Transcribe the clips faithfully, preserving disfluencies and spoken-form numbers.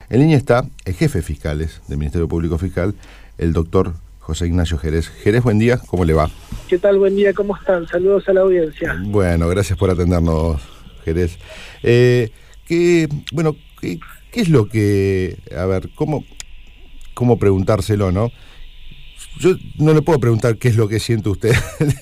En línea está el jefe de fiscales del Ministerio Público Fiscal, el doctor José Ignacio Jerez. Jerez, buen día, ¿cómo le va? ¿Qué tal? Buen día, ¿cómo están? Saludos a la audiencia. Bueno, gracias por atendernos, Jerez. Eh, ¿qué, bueno, ¿qué, qué es lo que... A ver, ¿cómo, cómo preguntárselo, no? Yo no le puedo preguntar qué es lo que siente usted,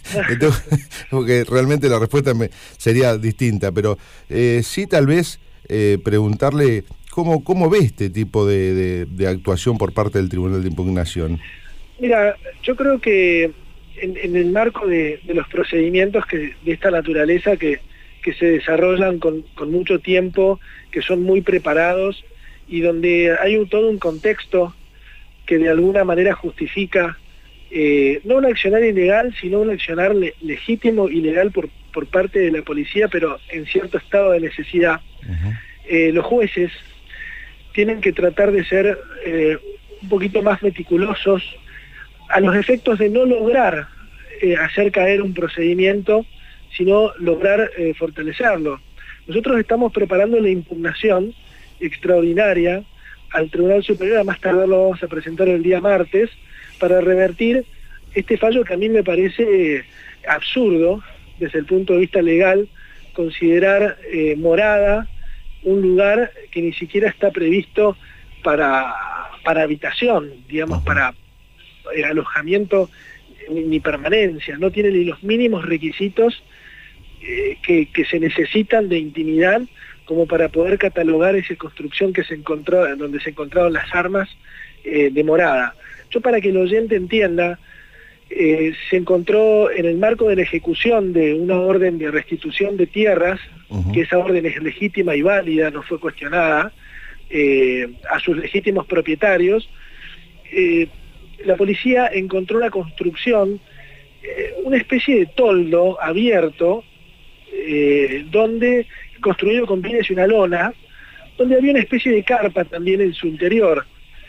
porque realmente la respuesta me, sería distinta, pero eh, sí tal vez eh, preguntarle cómo, cómo ve este tipo de, de, de actuación por parte del Tribunal de Impugnación. Mira, yo creo que en, en el marco de, de los procedimientos que, de esta naturaleza que, que se desarrollan con, con mucho tiempo, que son muy preparados y donde hay un, todo un contexto que de alguna manera justifica eh, no un accionar ilegal, sino un accionar le, legítimo y legal por, por parte de la policía, pero en cierto estado de necesidad. Uh-huh. eh, los jueces tienen que tratar de ser eh, un poquito más meticulosos a los efectos de no lograr eh, hacer caer un procedimiento, sino lograr eh, fortalecerlo. Nosotros estamos preparando la impugnación extraordinaria al Tribunal Superior, a más tardar lo vamos a presentar el día martes, para revertir este fallo que a mí me parece absurdo desde el punto de vista legal, considerar eh, morada un lugar que ni siquiera está previsto para, para habitación, digamos, para eh, alojamiento ni, ni permanencia, no tiene ni los mínimos requisitos eh, que, que se necesitan de intimidad como para poder catalogar esa construcción que se encontró, donde se encontraron las armas eh, de morada. Yo, para que el oyente entienda, eh, se encontró en el marco de la ejecución de una orden de restitución de tierras, uh-huh. que esa orden es legítima y válida, no fue cuestionada, eh, a sus legítimos propietarios. Eh, la policía encontró una construcción, eh, una especie de toldo abierto, eh, donde construido con pines y una lona, donde había una especie de carpa también en su interior.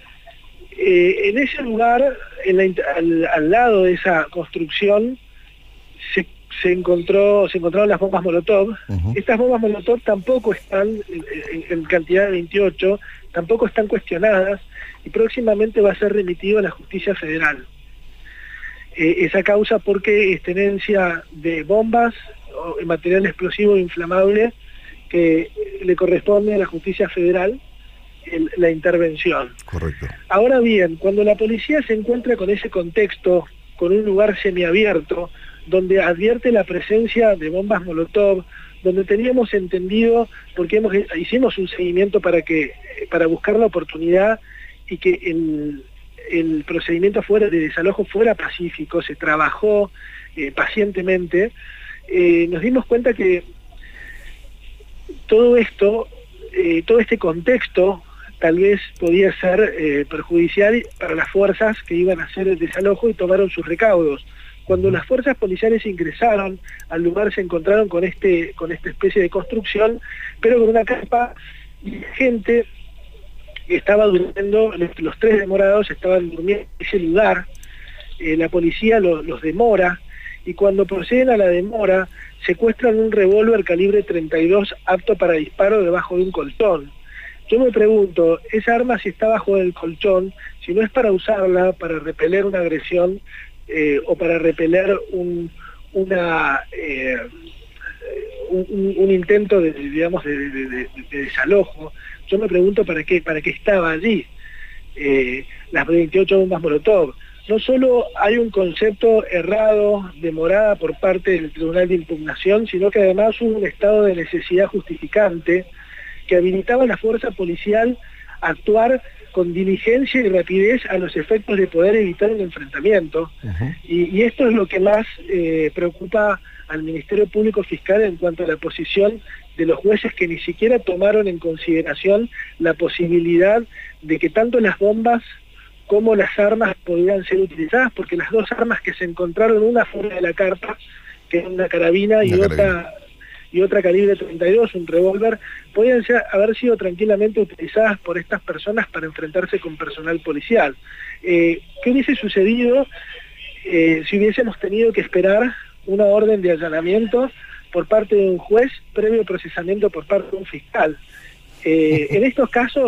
Eh, en ese lugar, en la, al, al lado de esa construcción, se, se, encontró, se encontraron las bombas Molotov. Uh-huh. Estas bombas Molotov tampoco están, en, en, en cantidad de veintiocho, tampoco están cuestionadas, y próximamente va a ser remitido a la Justicia Federal. Eh, esa causa porque es tenencia de bombas o material explosivo e inflamable que le corresponde a la Justicia Federal el, la intervención. Correcto. Ahora bien, cuando la policía se encuentra con ese contexto, con un lugar semiabierto, donde advierte la presencia de bombas Molotov, donde teníamos entendido, porque hemos, hicimos un seguimiento para, que, para buscar la oportunidad y que el, el procedimiento fuera de desalojo fuera pacífico, se trabajó eh, pacientemente, eh, nos dimos cuenta que todo esto, eh, todo este contexto tal vez podía ser eh, perjudicial para las fuerzas que iban a hacer el desalojo y tomaron sus recaudos. Cuando las fuerzas policiales ingresaron al lugar se encontraron con, este, con esta especie de construcción, pero con una carpa, y la gente estaba durmiendo, los tres demorados estaban durmiendo en ese lugar, eh, la policía lo, los demora, y cuando proceden a la demora, secuestran un revólver calibre treinta y dos apto para disparo debajo de un colchón. Yo me pregunto, esa arma si está bajo del colchón, si no es para usarla para repeler una agresión eh, o para repeler un, una, eh, un, un intento de, digamos, de, de, de, de desalojo, yo me pregunto para qué, para qué estaba allí eh, las veintiocho bombas Molotov. No solo hay un concepto errado de morada por parte del Tribunal de Impugnación, sino que además hubo un estado de necesidad justificante que habilitaba a la fuerza policial a actuar con diligencia y rapidez a los efectos de poder evitar un enfrentamiento. Uh-huh. y, y esto es lo que más eh, preocupa al Ministerio Público Fiscal en cuanto a la posición de los jueces, que ni siquiera tomaron en consideración la posibilidad de que tanto las bombas como las armas podían ser utilizadas, porque las dos armas que se encontraron, una fuera de la carpa, que era una carabina, y, una otra, carabina. y otra calibre treinta y dos, un revólver, podían ser, haber sido tranquilamente utilizadas por estas personas para enfrentarse con personal policial. Eh, ¿Qué hubiese sucedido eh, si hubiésemos tenido que esperar una orden de allanamiento por parte de un juez previo procesamiento por parte de un fiscal? Eh, en estos casos,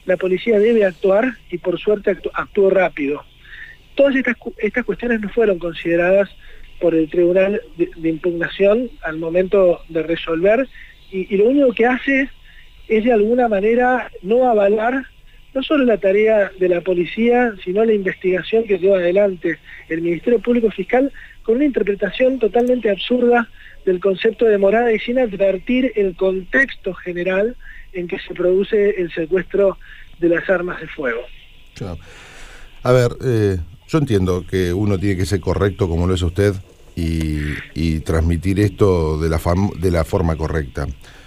la policía debe actuar y por suerte actu actuó rápido. Todas estas, estas cuestiones no fueron consideradas por el Tribunal de, de Impugnación al momento de resolver y, y lo único que hace es de alguna manera no avalar no solo la tarea de la policía, sino la investigación que lleva adelante el Ministerio Público Fiscal con una interpretación totalmente absurda del concepto de morada y sin advertir el contexto general en que se produce el secuestro de las armas de fuego. Claro. A ver, eh, yo entiendo que uno tiene que ser correcto como lo es usted y, y transmitir esto de la, fam de la forma correcta.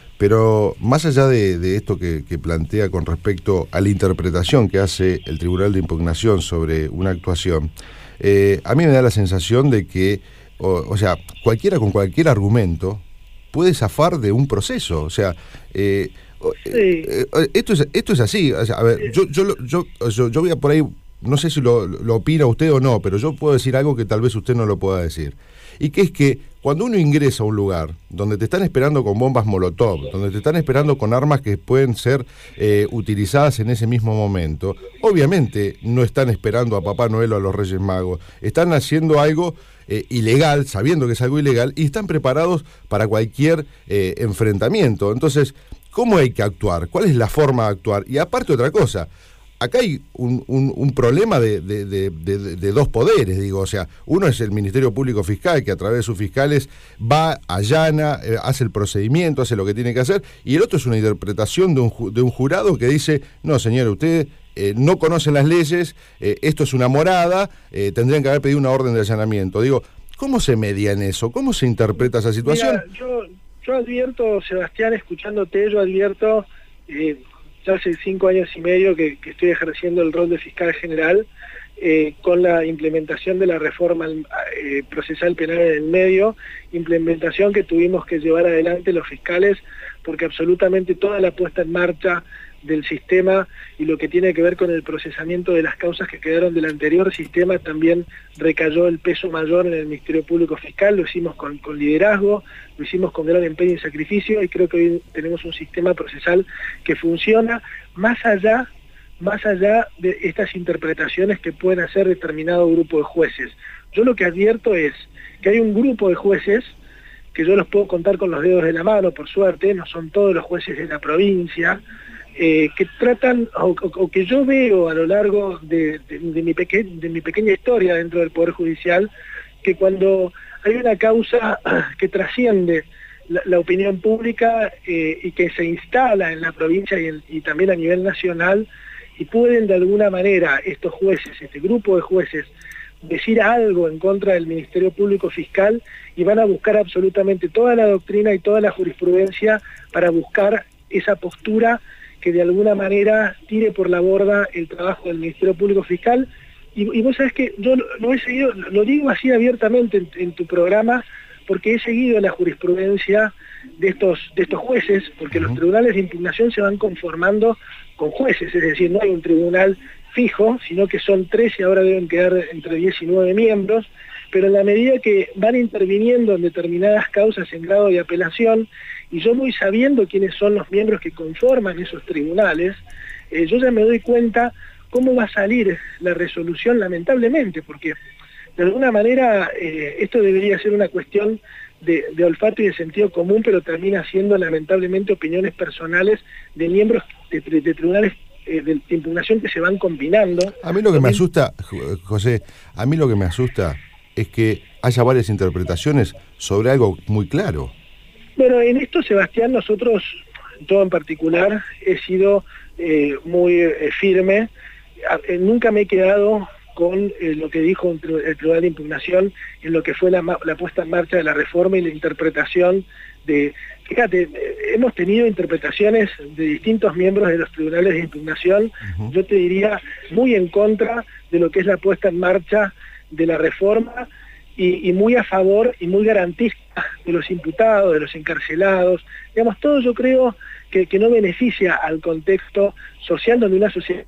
Pero más allá de, de esto que, que plantea con respecto a la interpretación que hace el Tribunal de Impugnación sobre una actuación, eh, a mí me da la sensación de que, o, o sea, cualquiera con cualquier argumento puede zafar de un proceso. O sea, eh, sí. eh, esto, es, esto es así. O sea, a ver, yo, yo, yo, yo, yo voy a por ahí, no sé si lo, lo opina usted o no, pero yo puedo decir algo que tal vez usted no lo pueda decir. Y que es que cuando uno ingresa a un lugar donde te están esperando con bombas molotov, donde te están esperando con armas que pueden ser eh, utilizadas en ese mismo momento, obviamente no están esperando a Papá Noel o a los Reyes Magos, están haciendo algo eh, ilegal, sabiendo que es algo ilegal, y están preparados para cualquier eh, enfrentamiento. Entonces, ¿cómo hay que actuar? ¿Cuál es la forma de actuar? Y aparte otra cosa, acá hay un, un, un problema de, de, de, de, de dos poderes, digo, o sea, uno es el Ministerio Público Fiscal, que a través de sus fiscales va, allana, eh, hace el procedimiento, hace lo que tiene que hacer, y el otro es una interpretación de un, de un jurado que dice, no señor, usted eh, no conoce las leyes, eh, esto es una morada, eh, tendrían que haber pedido una orden de allanamiento. Digo, ¿cómo se media en eso? ¿Cómo se interpreta esa situación? Mira, yo, yo advierto, Sebastián, escuchándote, yo advierto... Eh, ya hace cinco años y medio que, que estoy ejerciendo el rol de fiscal general, eh, con la implementación de la reforma eh, procesal penal en el medio, implementación que tuvimos que llevar adelante los fiscales, porque absolutamente toda la puesta en marcha del sistema y lo que tiene que ver con el procesamiento de las causas que quedaron del anterior sistema también recayó el peso mayor en el Ministerio Público Fiscal. Lo hicimos con, con liderazgo, lo hicimos con gran empeño y sacrificio, y creo que hoy tenemos un sistema procesal que funciona más allá, más allá de estas interpretaciones que pueden hacer determinado grupo de jueces. Yo lo que advierto es que hay un grupo de jueces que yo los puedo contar con los dedos de la mano, por suerte, no son todos los jueces de la provincia, Eh, que tratan, o, o, o que yo veo a lo largo de, de, de, mi peque, de mi pequeña historia dentro del Poder Judicial, que cuando hay una causa que trasciende la, la opinión pública eh, y que se instala en la provincia y, en, y también a nivel nacional, y pueden de alguna manera estos jueces, este grupo de jueces, decir algo en contra del Ministerio Público Fiscal, y van a buscar absolutamente toda la doctrina y toda la jurisprudencia para buscar esa postura que de alguna manera tire por la borda el trabajo del Ministerio Público Fiscal. Y, y vos sabés que yo no he seguido, lo digo así abiertamente en, en tu programa, porque he seguido la jurisprudencia de estos, de estos jueces, porque uh-huh. los tribunales de impugnación se van conformando con jueces, es decir, no hay un tribunal fijo, sino que son tres y ahora deben quedar entre diez y nueve miembros, pero en la medida que van interviniendo en determinadas causas en grado de apelación, y yo voy sabiendo quiénes son los miembros que conforman esos tribunales, eh, yo ya me doy cuenta cómo va a salir la resolución, lamentablemente, porque de alguna manera eh, esto debería ser una cuestión de, de olfato y de sentido común, pero termina siendo lamentablemente opiniones personales de miembros de, de, de tribunales eh, de, de impugnación que se van combinando. A mí lo que me asusta, José, a mí lo que me asusta es que haya varias interpretaciones sobre algo muy claro. Bueno, en esto, Sebastián, nosotros, yo en particular, he sido eh, muy eh, firme. Eh, nunca me he quedado con eh, lo que dijo el Tribunal de Impugnación en lo que fue la, la puesta en marcha de la reforma y la interpretación de... Fíjate, eh, hemos tenido interpretaciones de distintos miembros de los tribunales de impugnación, uh-huh. yo te diría, muy en contra de lo que es la puesta en marcha de la reforma, Y, y muy a favor y muy garantista de los imputados, de los encarcelados. Digamos, todo yo creo que, que no beneficia al contexto social donde una sociedad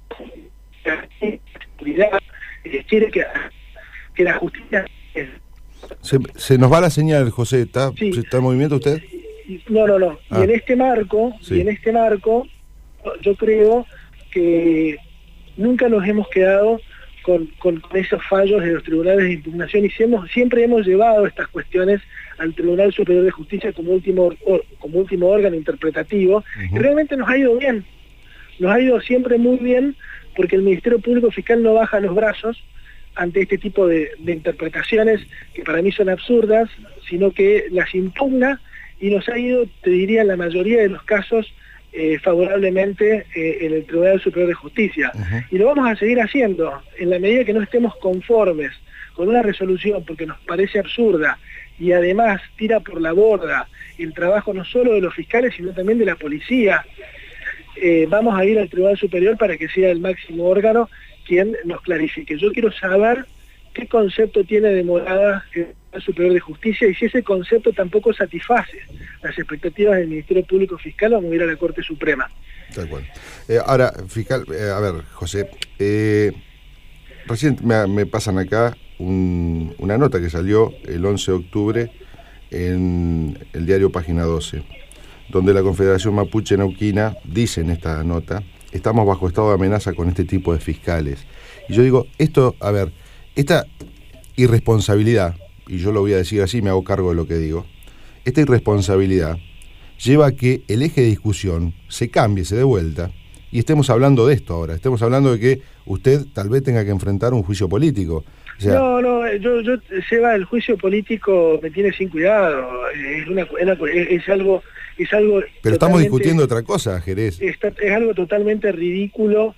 eh, quiere que, que la justicia... Se, se nos va la señal, José. ¿Está, sí. ¿está en movimiento usted? No, no, no. Ah. Y en este marco, sí. y en este marco, yo creo que nunca nos hemos quedado con, con, con esos fallos de los tribunales de impugnación y siempre, siempre hemos llevado estas cuestiones al Tribunal Superior de Justicia como último, or, como último órgano interpretativo. Uh-huh. Y realmente nos ha ido bien, nos ha ido siempre muy bien, porque el Ministerio Público Fiscal no baja los brazos ante este tipo de, de interpretaciones que para mí son absurdas, sino que las impugna y nos ha ido, te diría, en la mayoría de los casos eh, favorablemente eh, en el Tribunal Superior de Justicia. Uh-huh. Y lo vamos a seguir haciendo en la medida que no estemos conformes con una resolución porque nos parece absurda y además tira por la borda el trabajo no solo de los fiscales sino también de la policía. Eh, vamos a ir al Tribunal Superior para que sea el máximo órgano quien nos clarifique. Yo quiero saber qué concepto tiene de morada el Tribunal Superior de Justicia y si ese concepto tampoco satisface las expectativas del Ministerio Público Fiscal, vamos a ir a la Corte Suprema. Tal cual. Eh, ahora, fiscal, eh, a ver, José, eh, recién me, me pasan acá un, una nota que salió el once de octubre en el diario Página doce, donde la Confederación Mapuche Neuquina dice en esta nota: estamos bajo estado de amenaza con este tipo de fiscales. Y yo digo, esto, a ver, esta irresponsabilidad, y yo lo voy a decir así, me hago cargo de lo que digo, esta irresponsabilidad lleva a que el eje de discusión se cambie, se dé vuelta, y estemos hablando de esto ahora, estemos hablando de que usted tal vez tenga que enfrentar un juicio político. O sea, no, no, yo, yo, Seba, el juicio político me tiene sin cuidado, es, una, es, es algo... Es algo pero estamos discutiendo otra cosa, Jerez. Está, es algo totalmente ridículo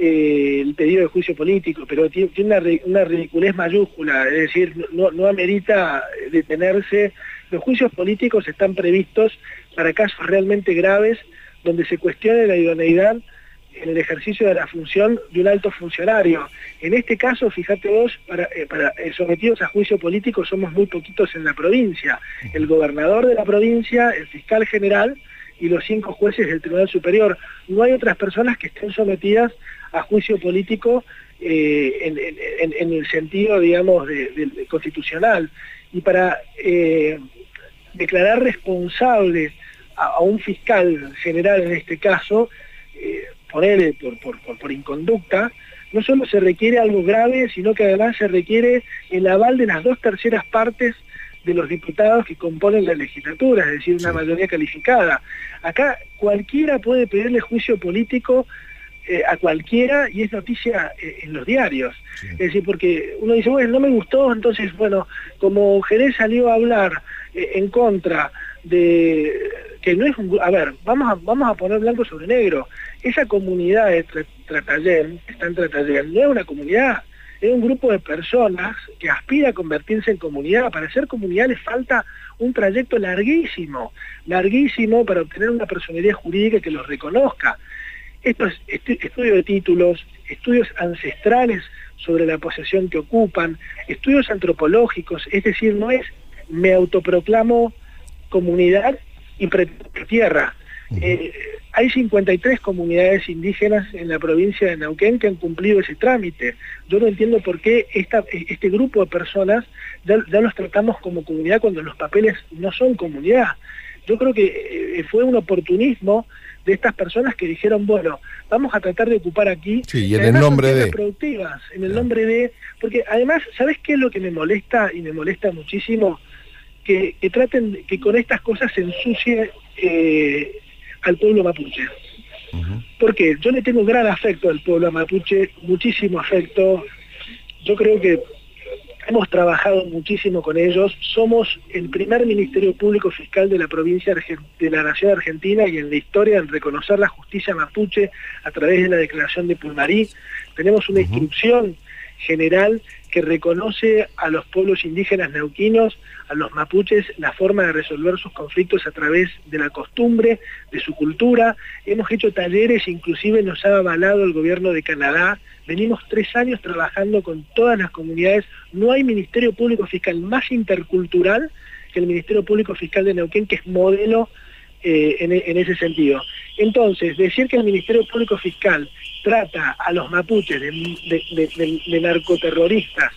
eh, el pedido de juicio político, pero tiene, tiene una, una ridiculez mayúscula, es decir, no, no amerita detenerse. Los juicios políticos están previstos para casos realmente graves donde se cuestione la idoneidad en el ejercicio de la función de un alto funcionario. En este caso, fíjate vos, para, eh, para eh, sometidos a juicio político somos muy poquitos en la provincia. El gobernador de la provincia, el fiscal general y los cinco jueces del Tribunal Superior. No hay otras personas que estén sometidas a juicio político eh, en, en, en el sentido, digamos, de, de, de constitucional. Y para eh, declarar responsable a, a un fiscal general en este caso, eh, ponerle por, por, por, por inconducta, no solo se requiere algo grave, sino que además se requiere el aval de las dos terceras partes de los diputados que componen la legislatura, es decir, una sí. mayoría calificada. Acá cualquiera puede pedirle juicio político eh, a cualquiera y es noticia eh, en los diarios. Sí. Es decir, porque uno dice, bueno, no me gustó, entonces, bueno, como Jerez salió a hablar eh, en contra de... que no es un... A ver, vamos a, vamos a poner blanco sobre negro. Esa comunidad de Tratayén, que está en Tratayén, no es una comunidad, es un grupo de personas que aspira a convertirse en comunidad. Para ser comunidad les falta un trayecto larguísimo, larguísimo para obtener una personalidad jurídica que los reconozca. Esto es estu estudio de títulos, estudios ancestrales sobre la posesión que ocupan, estudios antropológicos, es decir, no es me autoproclamo comunidad y pretendo tierra. Eh, hay cincuenta y tres comunidades indígenas en la provincia de Neuquén que han cumplido ese trámite. Yo no entiendo por qué esta, este grupo de personas ya, ya los tratamos como comunidad cuando los papeles no son comunidad. Yo creo que eh, fue un oportunismo de estas personas que dijeron, bueno, vamos a tratar de ocupar aquí, sí, y en el nombre de productivas, en el nombre de, porque además, ¿sabes qué es lo que me molesta? Y me molesta muchísimo que, que traten, que con estas cosas se ensucie eh, al pueblo mapuche. Uh-huh. Porque yo le tengo gran afecto al pueblo mapuche, muchísimo afecto. Yo creo que hemos trabajado muchísimo con ellos. Somos el primer Ministerio Público Fiscal de la provincia de la Nación Argentina y en la historia en reconocer la justicia mapuche a través de la Declaración de Pulmarí. Tenemos una uh-huh. instrucción general que reconoce a los pueblos indígenas neuquinos, a los mapuches, la forma de resolver sus conflictos a través de la costumbre, de su cultura. Hemos hecho talleres, inclusive nos ha avalado el gobierno de Canadá. Venimos tres años trabajando con todas las comunidades. No hay Ministerio Público Fiscal más intercultural que el Ministerio Público Fiscal de Neuquén, que es modelo eh, en, en ese sentido. Entonces, decir que el Ministerio Público Fiscal trata a los mapuches de, de, de, de, de narcoterroristas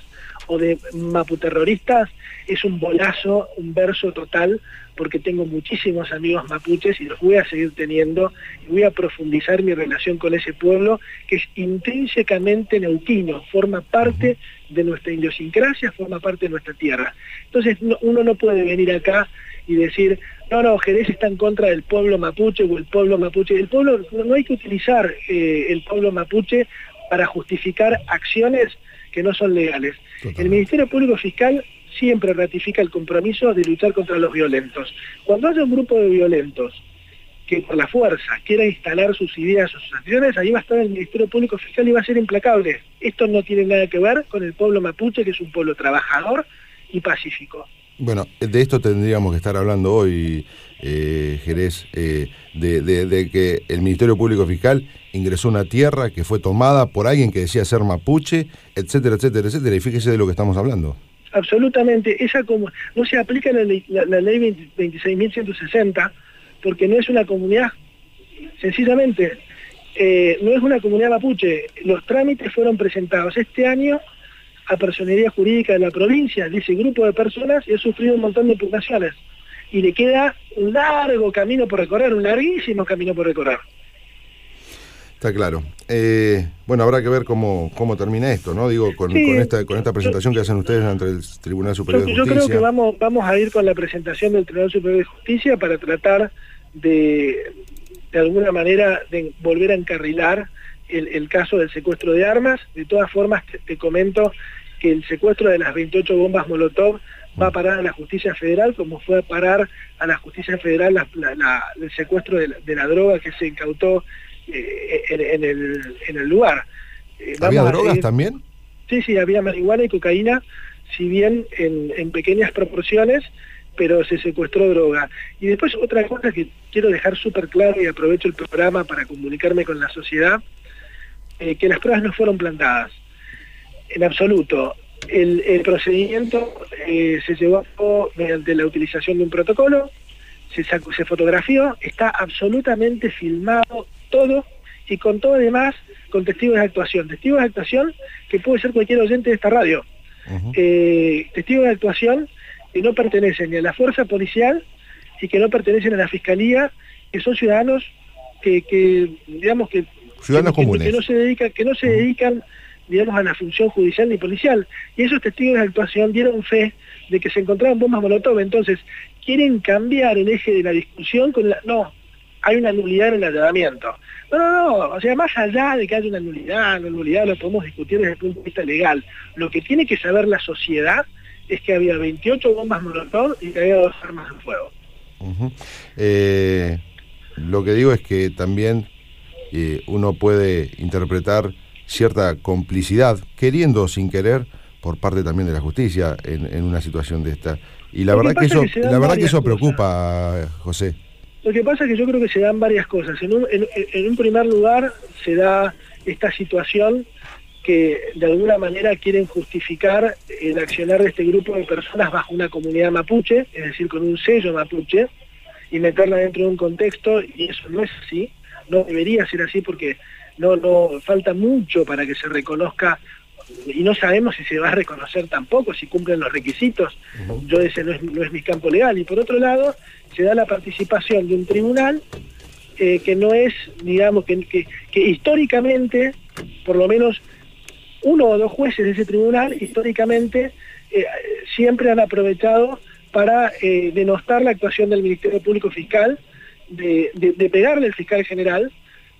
o de maputerroristas es un bolazo, un verso total, porque tengo muchísimos amigos mapuches y los voy a seguir teniendo, y voy a profundizar mi relación con ese pueblo que es intrínsecamente neuquino, forma parte de nuestra idiosincrasia, forma parte de nuestra tierra. Entonces no, uno no puede venir acá y decir, no, no, Jerez está en contra del pueblo mapuche o el pueblo mapuche. El pueblo, no, no hay que utilizar eh, el pueblo mapuche para justificar acciones que no son legales. Totalmente. El Ministerio Público Fiscal siempre ratifica el compromiso de luchar contra los violentos. Cuando haya un grupo de violentos que por la fuerza quiera instalar sus ideas o sus acciones, ahí va a estar el Ministerio Público Fiscal y va a ser implacable. Esto no tiene nada que ver con el pueblo mapuche, que es un pueblo trabajador y pacífico. Bueno, de esto tendríamos que estar hablando hoy, eh, Jerez, eh, de, de, de que el Ministerio Público Fiscal ingresó a una tierra que fue tomada por alguien que decía ser mapuche, etcétera, etcétera, etcétera, y fíjese de lo que estamos hablando. Absolutamente, esa como no se aplica la ley, la, la ley veintiséis mil ciento sesenta, porque no es una comunidad, sencillamente, eh, no es una comunidad mapuche. Los trámites fueron presentados este año a Personería Jurídica de la provincia de ese grupo de personas y ha sufrido un montón de impugnaciones. Y le queda un largo camino por recorrer, un larguísimo camino por recorrer. Está claro. Eh, bueno, habrá que ver cómo, cómo termina esto, ¿no? Digo, con, sí, con, esta, con esta presentación yo, que hacen ustedes ante el Tribunal Superior yo, de Justicia. Yo creo que vamos, vamos a ir con la presentación del Tribunal Superior de Justicia para tratar de, de alguna manera, de volver a encarrilar el, el caso del secuestro de armas. De todas formas, te, te comento que el secuestro de las veintiocho bombas Molotov va a parar a la justicia federal, como fue a parar a la justicia federal la, la, la, el secuestro de la, de la droga que se incautó eh, en, en, el, en el lugar. Eh, ¿Había drogas seguir... también? Sí, sí, había marihuana y cocaína, si bien en, en pequeñas proporciones, pero se secuestró droga. Y después otra cosa que quiero dejar súper claro, y aprovecho el programa para comunicarme con la sociedad, eh, que las pruebas no fueron plantadas. En absoluto. El, el procedimiento eh, se llevó a cabo mediante la utilización de un protocolo, se, sacó, se fotografió, está absolutamente filmado todo, y con todo además con testigos de actuación. Testigos de actuación que puede ser cualquier oyente de esta radio. Uh-huh. eh, testigos de actuación que no pertenecen ni a la fuerza policial y que no pertenecen a la fiscalía, que son ciudadanos que, que digamos que, ciudadanos que, comunes. que no se dedican, que no se uh-huh. dedican digamos, a la función judicial ni policial. Y esos testigos de actuación dieron fe de que se encontraban bombas Molotov. Entonces, quieren cambiar el eje de la discusión con la... No, hay una nulidad en el allanamiento. No, no, no, o sea, más allá de que haya una nulidad, la nulidad lo podemos discutir desde el punto de vista legal. Lo que tiene que saber la sociedad es que había veintiocho bombas Molotov y que había dos armas de fuego. Uh-huh. eh, lo que digo es que también eh, uno puede interpretar cierta complicidad, queriendo o sin querer, por parte también de la justicia en, en una situación de esta. Y la Lo verdad que, que eso, que la verdad que eso preocupa, cosas. José. Lo que pasa es que yo creo que se dan varias cosas. En un, en, en un primer lugar se da esta situación que de alguna manera quieren justificar el accionar de este grupo de personas bajo una comunidad mapuche, es decir, con un sello mapuche, y meterla dentro de un contexto, y eso no es así, no debería ser así porque no, no falta mucho para que se reconozca, y no sabemos si se va a reconocer tampoco, si cumplen los requisitos. Uh-huh. Yo ese no es, no es mi campo legal. Y por otro lado, se da la participación de un tribunal eh, que no es, digamos, que, que, que históricamente, por lo menos uno o dos jueces de ese tribunal, históricamente, eh, siempre han aprovechado para eh, denostar la actuación del Ministerio Público Fiscal, de, de, de pegarle al fiscal general.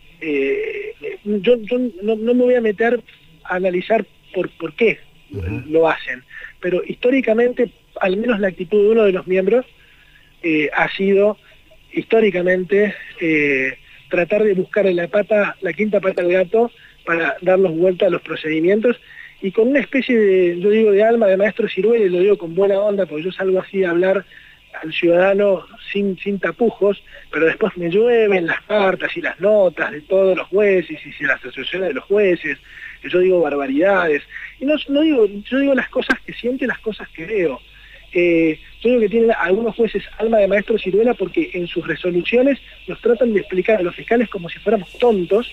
Eh, yo yo no, no me voy a meter a analizar por, por qué uh-huh. lo hacen, pero históricamente, al menos la actitud de uno de los miembros eh, ha sido, históricamente, eh, tratar de buscarle la pata, la quinta pata al gato para darnos vuelta a los procedimientos, y con una especie de, yo digo, de alma de maestro Ciruela, y lo digo con buena onda, porque yo salgo así a hablar al ciudadano sin, sin tapujos, pero después me llueven las cartas y las notas de todos los jueces y las asociaciones de los jueces, que yo digo barbaridades, y no, no digo, yo digo las cosas que siento y las cosas que veo. Eh, yo digo que tienen algunos jueces alma de maestro Ciruela porque en sus resoluciones nos tratan de explicar a los fiscales como si fuéramos tontos,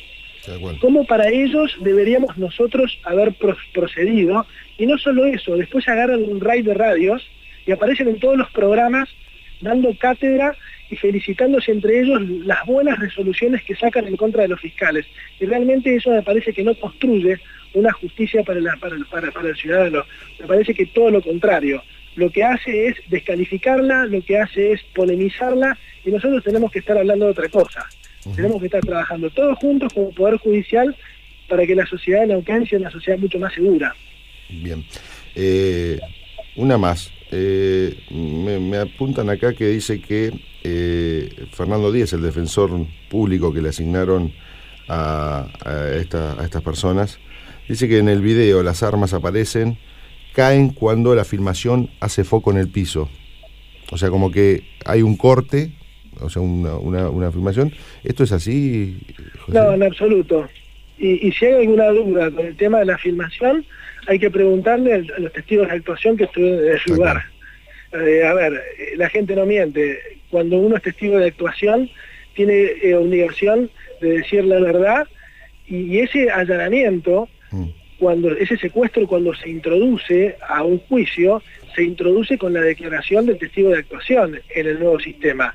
cómo para ellos deberíamos nosotros haber procedido, y no solo eso, después agarran un raid de radios y aparecen en todos los programas dando cátedra y felicitándose entre ellos las buenas resoluciones que sacan en contra de los fiscales. Y realmente eso me parece que no construye una justicia para, la, para, para, para el ciudadano. Me parece que todo lo contrario. Lo que hace es descalificarla, lo que hace es polemizarla, y nosotros tenemos que estar hablando de otra cosa. Uh-huh. Tenemos que estar trabajando todos juntos como Poder Judicial para que la sociedad de Neuquén sea una sociedad mucho más segura. Bien. Eh, una más. Eh, me, me apuntan acá que dice que eh, Fernando Díez, el defensor público que le asignaron a, a, esta, a estas personas, dice que en el video las armas aparecen, caen cuando la filmación hace foco en el piso. O sea, como que hay un corte, o sea, una, una, una filmación. ¿Esto es así, José? No, en absoluto. Y, y si hay alguna duda con el tema de la filmación, hay que preguntarle a los testigos de actuación que estuvieron en ese lugar. Eh, a ver, la gente no miente. Cuando uno es testigo de actuación, tiene eh, obligación de decir la verdad, y, y ese allanamiento, mm. cuando ese secuestro, cuando se introduce a un juicio, se introduce con la declaración del testigo de actuación en el nuevo sistema.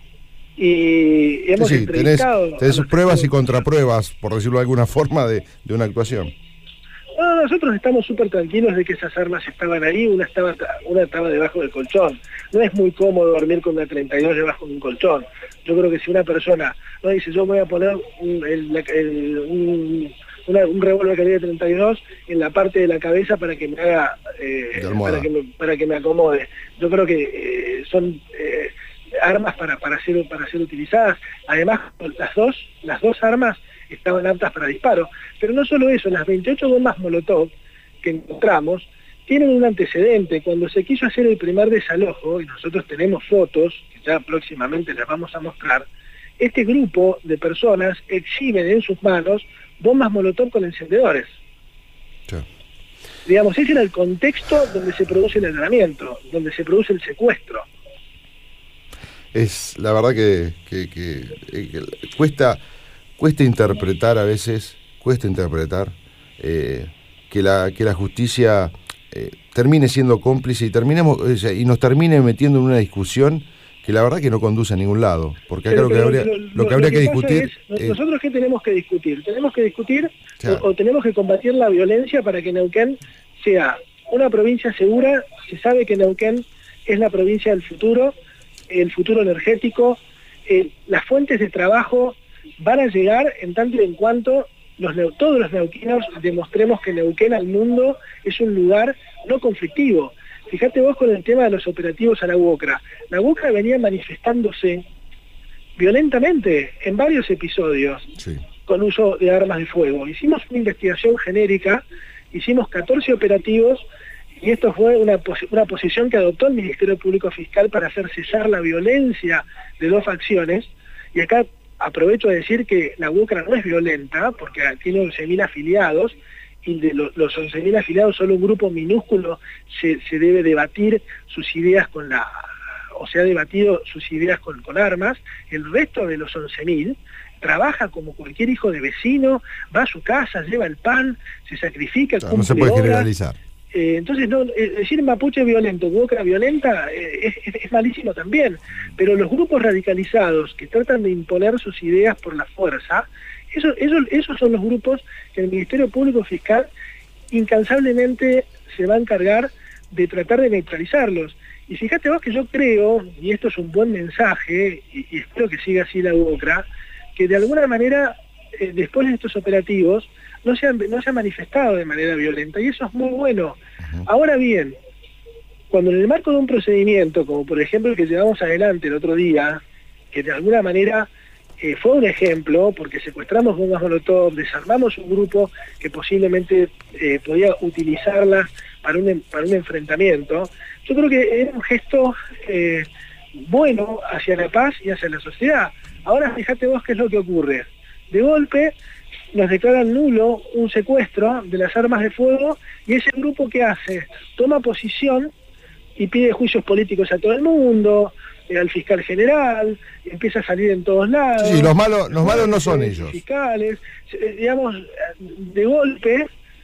Y hemos sí, sí, entrevistado... Tenés, tenés pruebas y contrapruebas, por decirlo de alguna forma, de, de una actuación. No, nosotros estamos súper tranquilos de que esas armas estaban ahí, una estaba una estaba debajo del colchón. No es muy cómodo dormir con una treinta y dos debajo de un colchón. Yo creo que si una persona no dice, yo voy a poner un, el, el, un, una, un revólver calibre treinta y dos en la parte de la cabeza para que me haga, eh, para, que me, para que me acomode. Yo creo que eh, son eh, armas para, para, ser, para ser utilizadas. Además, las dos, las dos armas estaban aptas para disparo. Pero no solo eso, las veintiocho bombas Molotov que encontramos tienen un antecedente. Cuando se quiso hacer el primer desalojo, y nosotros tenemos fotos, que ya próximamente las vamos a mostrar, este grupo de personas exhiben en sus manos bombas Molotov con encendedores. Sí. Digamos, ese era el contexto donde se produce el allanamiento, donde se produce el secuestro. Es la verdad que, que, que, que cuesta... Cuesta interpretar a veces, cuesta interpretar eh, que, la, que la justicia eh, termine siendo cómplice y, terminemos, o sea, y nos termine metiendo en una discusión que la verdad que no conduce a ningún lado. Porque acá pero, lo que habría, lo, lo que, habría lo que, que discutir... Es, eh, ¿Nosotros qué tenemos que discutir? Tenemos que discutir claro. o, o tenemos que combatir la violencia para que Neuquén sea una provincia segura. Se sabe que Neuquén es la provincia del futuro, el futuro energético, eh, las fuentes de trabajo van a llegar en tanto y en cuanto los, todos los neuquinos demostremos que Neuquén al mundo es un lugar no conflictivo. Fíjate vos con el tema de los operativos a la UOCRA. La UOCRA venía manifestándose violentamente en varios episodios sí. con uso de armas de fuego. Hicimos una investigación genérica, hicimos catorce operativos, y esto fue una, pos una posición que adoptó el Ministerio Público Fiscal para hacer cesar la violencia de dos facciones, y acá aprovecho de decir que la UOCRA no es violenta, porque tiene once mil afiliados, y de los, los once mil afiliados solo un grupo minúsculo se, se debe debatir sus ideas con la... o se ha debatido sus ideas con, con armas. El resto de los once mil trabaja como cualquier hijo de vecino, va a su casa, lleva el pan, se sacrifica, no, no se puede horas. generalizar. Eh, entonces, no, eh, decir mapuche violento, UOCRA violenta, eh, es, es, es malísimo también, pero los grupos radicalizados que tratan de imponer sus ideas por la fuerza, eso, eso, esos son los grupos que el Ministerio Público Fiscal incansablemente se va a encargar de tratar de neutralizarlos. Y fíjate vos que yo creo, y esto es un buen mensaje, y, y espero que siga así la UOCRA, que de alguna manera, eh, después de estos operativos, no se, han, no se ha manifestado de manera violenta, y eso es muy bueno. Uh-huh. Ahora bien, cuando en el marco de un procedimiento, como por ejemplo el que llevamos adelante el otro día, que de alguna manera eh, fue un ejemplo, porque secuestramos bombas Molotov, desarmamos un grupo que posiblemente eh, podía utilizarla para un, para un enfrentamiento, yo creo que era un gesto eh, bueno hacia la paz y hacia la sociedad. Ahora fíjate vos qué es lo que ocurre. De golpe nos declaran nulo un secuestro de las armas de fuego, y ese grupo que hace, toma posición y pide juicios políticos a todo el mundo, eh, al fiscal general, empieza a salir en todos lados. Sí, los malos, los malos no son ellos. Fiscales, eh, digamos, de golpe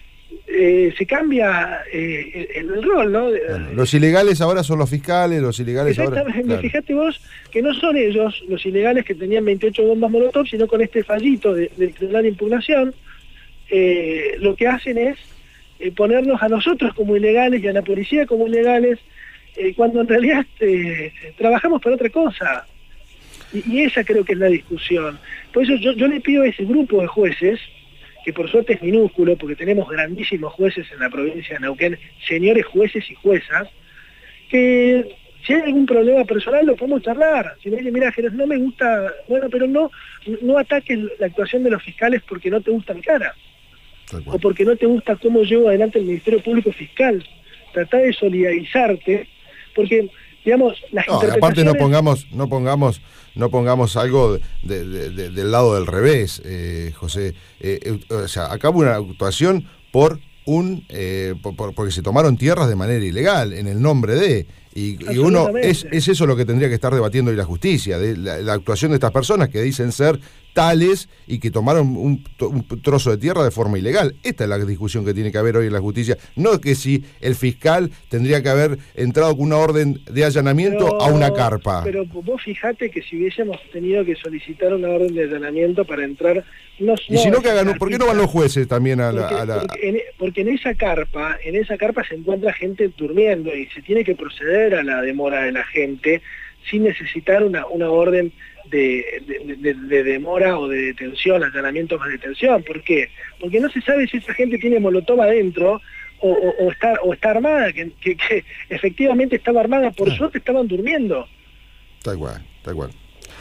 eh, se cambia eh, el, el rol, ¿no? Bueno, los ilegales ahora son los fiscales, los ilegales ahora... Exactamente, claro. Fíjate vos que no son ellos los ilegales que tenían veintiocho bombas molotov, sino con este fallito de, del Tribunal de Impugnación, eh, lo que hacen es eh, ponernos a nosotros como ilegales y a la policía como ilegales, eh, cuando en realidad eh, trabajamos para otra cosa. Y, y esa creo que es la discusión. Por eso yo, yo le pido a ese grupo de jueces, que por suerte es minúsculo, porque tenemos grandísimos jueces en la provincia de Neuquén, señores jueces y juezas, que si hay algún problema personal lo podemos charlar. Si me dicen, mira, Jerez, no me gusta, bueno, pero no, no ataques la actuación de los fiscales porque no te gusta mi cara, o porque no te gusta cómo llevo adelante el Ministerio Público Fiscal. Trata de solidarizarte, porque, digamos, las no, interpretaciones... aparte no pongamos, no pongamos, no pongamos algo de, de, de, del lado del revés, eh, José. Eh, eh, o sea, acá hubo una actuación por un, eh, por, por, porque se tomaron tierras de manera ilegal, en el nombre de... Y, y uno, es, es eso lo que tendría que estar debatiendo hoy la justicia, de la, la actuación de estas personas que dicen ser tales y que tomaron un, un trozo de tierra de forma ilegal. Esta es la discusión que tiene que haber hoy en la justicia. No que si el fiscal tendría que haber entrado con una orden de allanamiento pero, a una carpa. Pero vos fijate que si hubiésemos tenido que solicitar una orden de allanamiento para entrar... No, y no si no que hagan, ¿por qué no van los jueces también a la...? Porque, a la... Porque, en, porque en esa carpa, en esa carpa se encuentra gente durmiendo y se tiene que proceder a la demora de la gente sin necesitar una, una orden de, de, de, de demora o de detención, allanamiento más detención. ¿Por qué? Porque no se sabe si esa gente tiene molotov adentro o, o, o, está, o está armada, que, que, que efectivamente estaba armada, por ah. suerte estaban durmiendo. Tal cual, tal cual.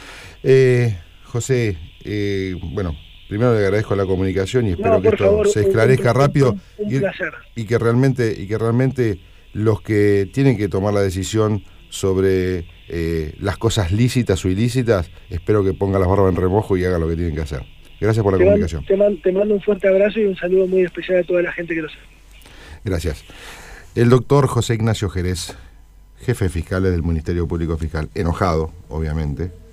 Eh, José, eh, bueno... Primero le agradezco la comunicación y espero no, que esto favor, se esclarezca un, un, rápido un, un y, placer. y que realmente y que realmente los que tienen que tomar la decisión sobre eh, las cosas lícitas o ilícitas, espero que pongan las barbas en remojo y hagan lo que tienen que hacer. Gracias por la te comunicación. Mando, te, mando, te mando un fuerte abrazo y un saludo muy especial a toda la gente que lo sabe. Gracias. El doctor José Ignacio Jerez, jefe fiscal del Ministerio Público Fiscal, enojado, obviamente,